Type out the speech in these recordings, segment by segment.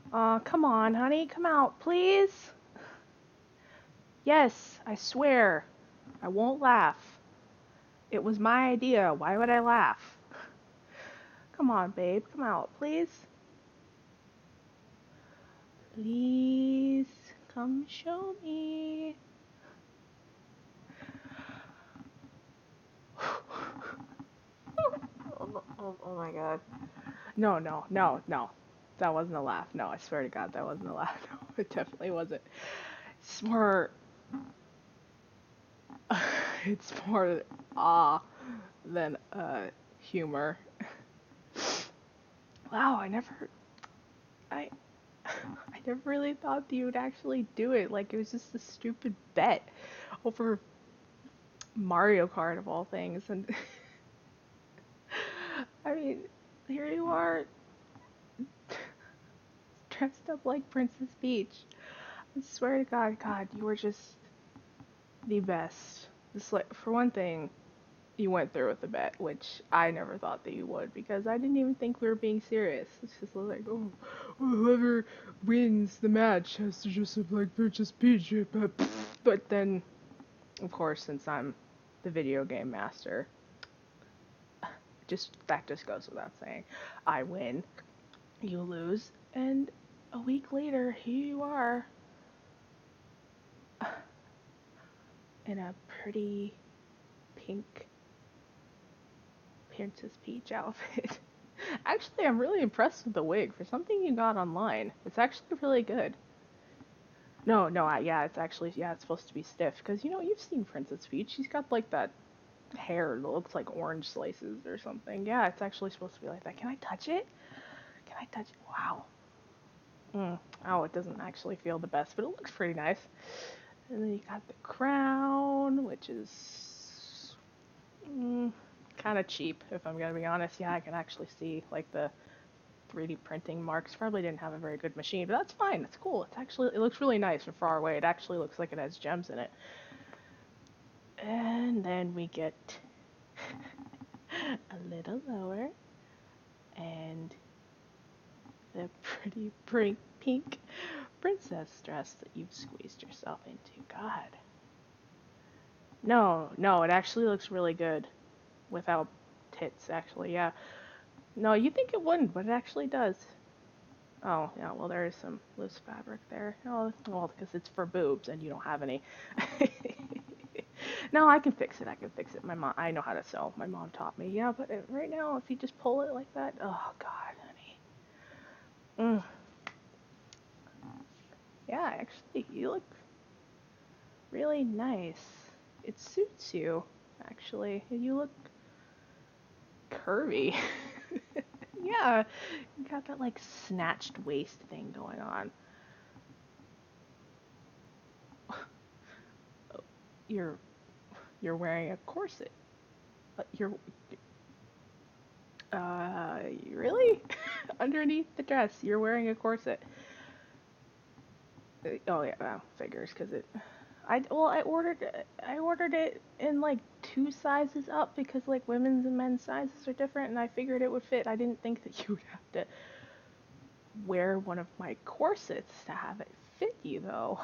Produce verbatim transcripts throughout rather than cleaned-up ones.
Aw, come on, honey, come out, please. Yes, I swear. I won't laugh. It was my idea. Why would I laugh? Come on, babe, come out, please. Please, come show me. Oh, oh, oh my god. No, no, no, no. That wasn't a laugh. No, I swear to God, that wasn't a laugh. No, it definitely wasn't. It's more. It's more awe than uh, humor. Wow, I never. I. I never really thought that you would actually do it. Like, it was just a stupid bet over Mario Kart of all things. And I mean, here you are, dressed up like Princess Peach. I swear to God, God, you were just the best. Just like, for one thing, you went through with the bet, which I never thought that you would because I didn't even think we were being serious. It's just like, oh, whoever wins the match has to just have like Princess Peach. But, but then, of course, since I'm the video game master, just that just goes without saying. I win, you lose, and a week later, here you are in a pretty pink Princess Peach outfit. Actually, I'm really impressed with the wig. For something you got online, it's actually really good. No, no, I, yeah, it's actually, yeah, it's supposed to be stiff. Because, you know, you've seen Princess Peach. She's got, like, that hair that looks like orange slices or something. Yeah, it's actually supposed to be like that. Can I touch it? Can I touch it? Wow. Mm. Oh, it doesn't actually feel the best, but it looks pretty nice. And then you got the crown, which is mm, kind of cheap, if I'm gonna be honest. Yeah, I can actually see like the three D printing marks. Probably didn't have a very good machine, but that's fine. That's cool. It's actually it looks really nice from far away. It actually looks like it has gems in it. And then we get a little lower and the pretty pink pink princess dress that you've squeezed yourself into. God. No, no, it actually looks really good without tits, actually, yeah. No, you think it wouldn't, but it actually does. Oh, yeah, well, there is some loose fabric there. Oh, well, because it's for boobs and you don't have any. No, I can fix it. I can fix it. My mom, I know how to sew. My mom taught me. Yeah, but uh, right now, if you just pull it like that, oh God, honey. Mm. Yeah, actually, you look really nice. It suits you, actually. You look curvy. Yeah, you got that like snatched waist thing going on. You're you're wearing a corset. But you're uh really underneath the dress. You're wearing a corset. Uh, Oh yeah, well, figures because it. I well I ordered I ordered it in like two sizes up because like women's and men's sizes are different and I figured it would fit. I didn't think that you would have to wear one of my corsets to have it fit you though.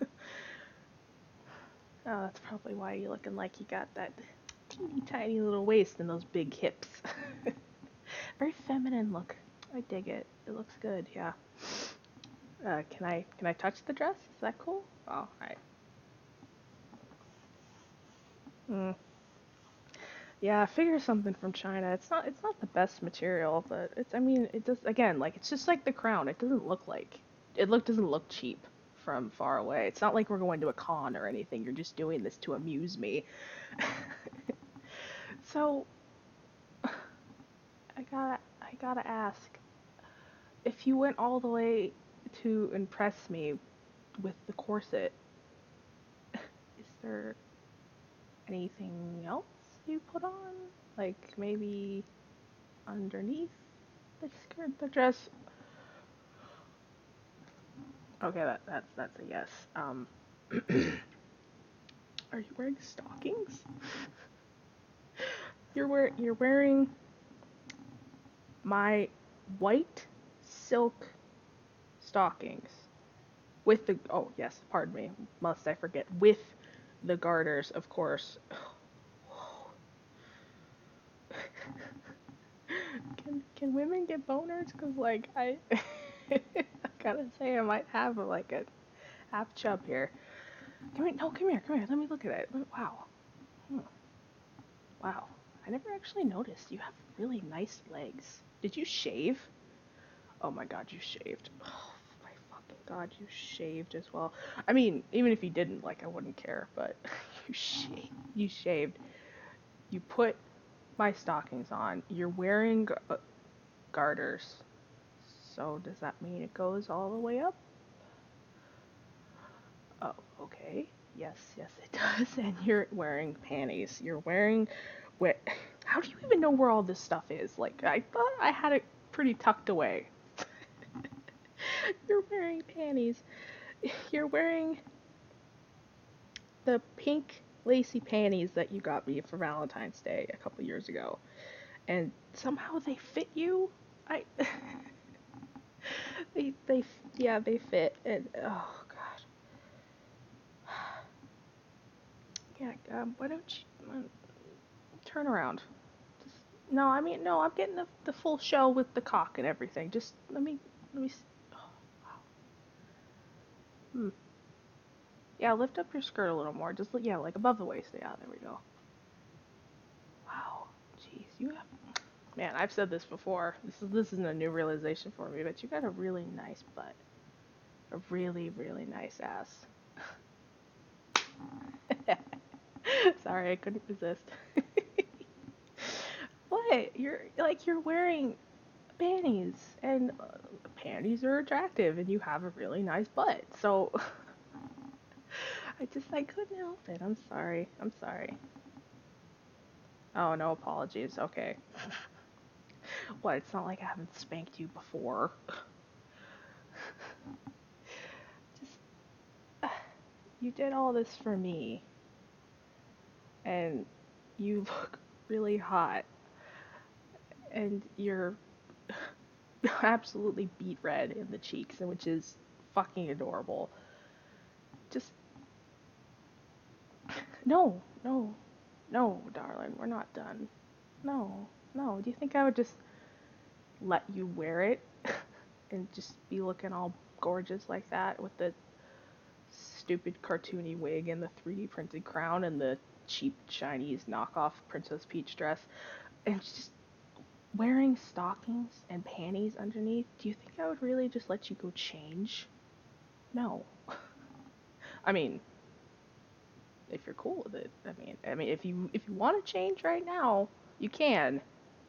Oh, that's probably why you're looking like you got that teeny tiny little waist and those big hips. Very feminine look. I dig it. It looks good, yeah. Uh, can I can I touch the dress? Is that cool? Oh, alright. Mm. Yeah, figure something from China. It's not it's not the best material, but it's I mean it does again like it's just like the crown. It doesn't look like it look doesn't look cheap from far away. It's not like we're going to a con or anything. You're just doing this to amuse me. So I gotta I gotta ask if you went all the way to impress me with the corset, is there anything else you put on? Like maybe underneath the skirt, the dress? Okay, that that's that's a yes. Um, are you wearing stockings? You're wear you're wearing my white silk stockings with the oh yes, pardon me, must I forget with the garters, of course. Can can women get boners? Cause like I, I gotta say I might have a, like a half chub here. Come here, no, come here, come here. Let me look at it. Let- Wow, hmm. Wow. I never actually noticed. You have really nice legs. Did you shave? Oh my god, you shaved. Oh my fucking god, you shaved as well. I mean, even if you didn't, like, I wouldn't care, but you shaved. You shaved. You put my stockings on. You're wearing uh, garters. So does that mean it goes all the way up? Oh, okay. Yes, yes, it does. And you're wearing panties. You're wearing what? How do you even know where all this stuff is? Like, I thought I had it pretty tucked away. You're wearing panties. You're wearing the pink lacy panties that you got me for Valentine's Day a couple years ago. And somehow they fit you? I they they yeah, they fit. And oh god. Yeah, um, why don't you um, turn around? Just, no, I mean, no, I'm getting the, the full show with the cock and everything. Just let me, let me. Oh, wow. Hmm. Yeah, lift up your skirt a little more. Just yeah, like above the waist. Yeah, there we go. Wow. Jeez, you have. Man, I've said this before. This is this isn't a new realization for me, but you got a really nice butt. A really, really nice ass. Sorry, I couldn't resist. What? You're like you're wearing panties, and uh, panties are attractive, and you have a really nice butt. So I just I couldn't help it. I'm sorry. I'm sorry. Oh, no apologies. Okay. What? It's not like I haven't spanked you before. Just uh, you did all this for me, and you look really hot, and you're absolutely beet red in the cheeks, and which is fucking adorable. Just no, no, no, darling, we're not done. No, no. Do you think I would just let you wear it and just be looking all gorgeous like that with the stupid cartoony wig and the three D printed crown and the cheap Chinese knockoff Princess Peach dress and just wearing stockings and panties underneath? Do you think I would really just let you go change? No. I mean, if you're cool with it. I mean, I mean if you if you want to change right now, you can.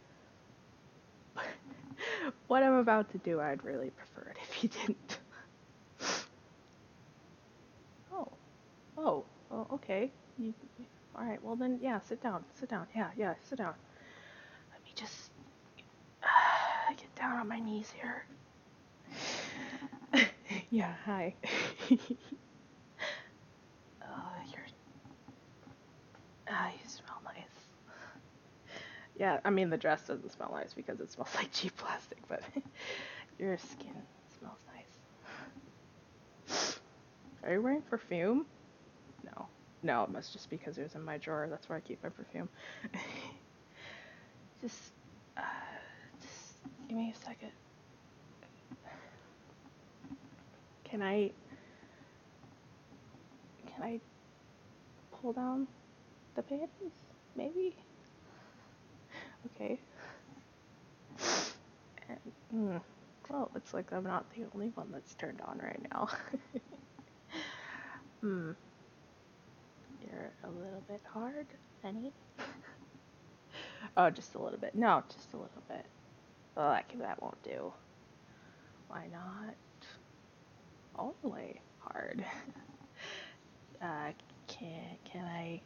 What I'm about to do, I'd really prefer it if you didn't. Oh, oh, oh, okay. You, all right. Well then, yeah. Sit down. Sit down. Yeah, yeah. Sit down. Let me just uh, get down on my knees here. Yeah. Hi. uh, you're. Ah, uh, you smell nice. Yeah. I mean, the dress doesn't smell nice because it smells like cheap plastic, but your skin smells nice. Are you wearing perfume? No. No, it must just be because it was in my drawer. That's where I keep my perfume. just, uh, just give me a second. Can I, can I pull down the panties? Maybe? Okay. And, mm, well, it's like I'm not the only one that's turned on right now. Hmm. You're a little bit hard, honey. Oh, just a little bit. No, just a little bit. Well, that, that won't do. Why not? All the way hard. Uh, can, can I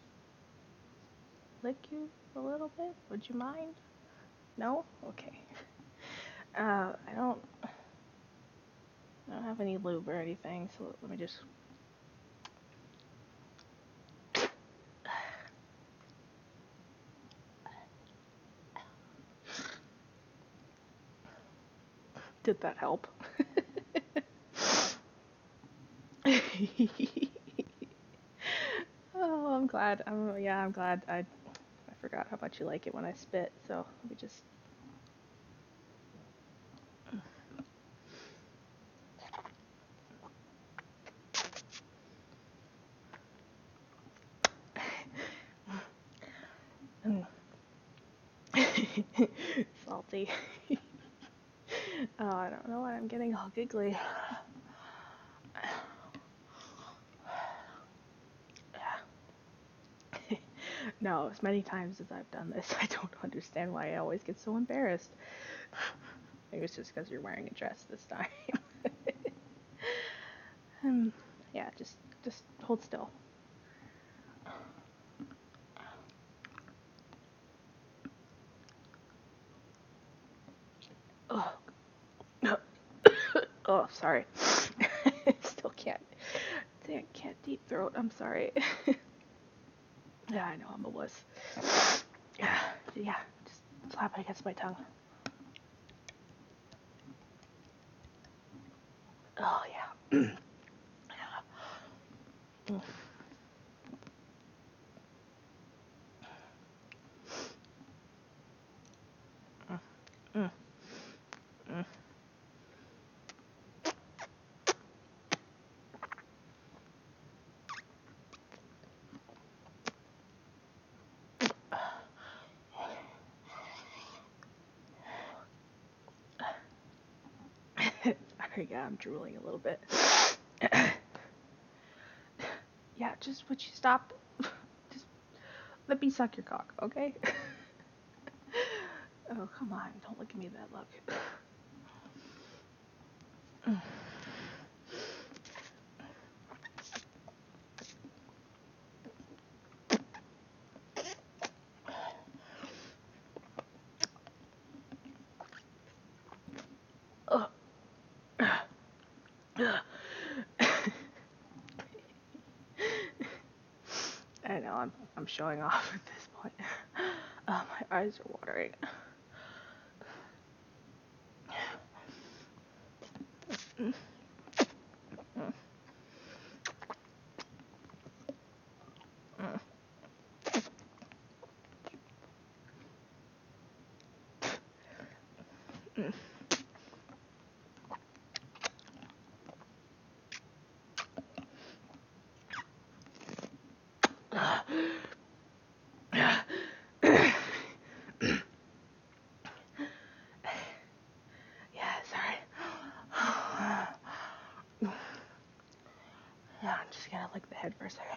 lick you a little bit? Would you mind? No? Okay. Uh, I don't, I don't have any lube or anything, so let me just. Did that help? Oh, I'm glad. I'm yeah, I'm glad. I I forgot how much you like it when I spit. So let me just. Mm. Salty. Oh, I don't know why I'm getting all giggly. No, as many times as I've done this, I don't understand why I always get so embarrassed. Maybe it's just because you're wearing a dress this time. um, yeah, just just hold still. Oh, oh, sorry. Still can't. I can't deep throat. I'm sorry. Yeah, I know I'm a wuss. Yeah, yeah. Just slap it against my tongue. Oh yeah. Mm, mm, mm. Sorry, yeah, I'm drooling a little bit. Yeah, just would you stop? Just let me suck your cock, okay? Oh, come on, don't look at me that look. Oh. I know I'm I'm showing off at this point. Oh, my eyes are watering. Yeah, sorry. Yeah, I'm just gonna lick the head for a second.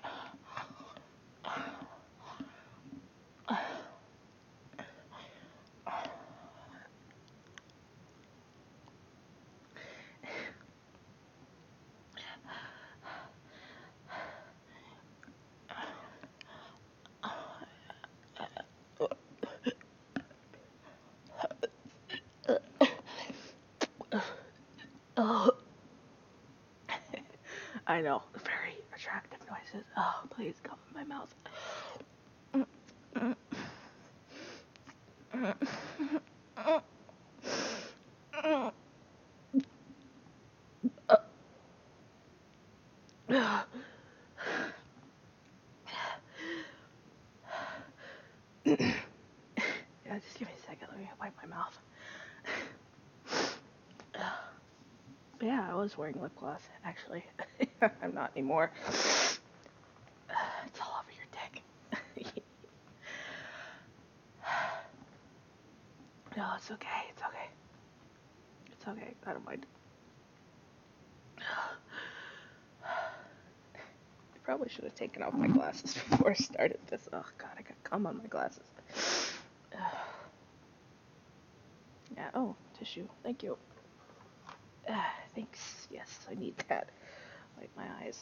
Oh. I know, very attractive noises. Oh, please come in my mouth. Yeah, just give me a second. Let me wipe my mouth. Yeah, I was wearing lip gloss, actually. I'm not anymore. It's all over your dick. No, it's okay. It's okay. It's okay. I don't mind. I probably should have taken off my glasses before I started this. Oh god, I got cum on my glasses. Yeah, oh, tissue. Thank you. Uh, thanks. Yes, I need that. Wipe my eyes.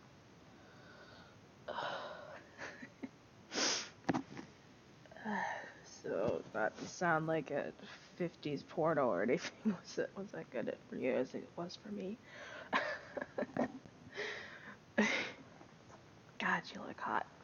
So, not to sound like a fifties porno or anything, was it was that good for you as it was for me? God, you look hot.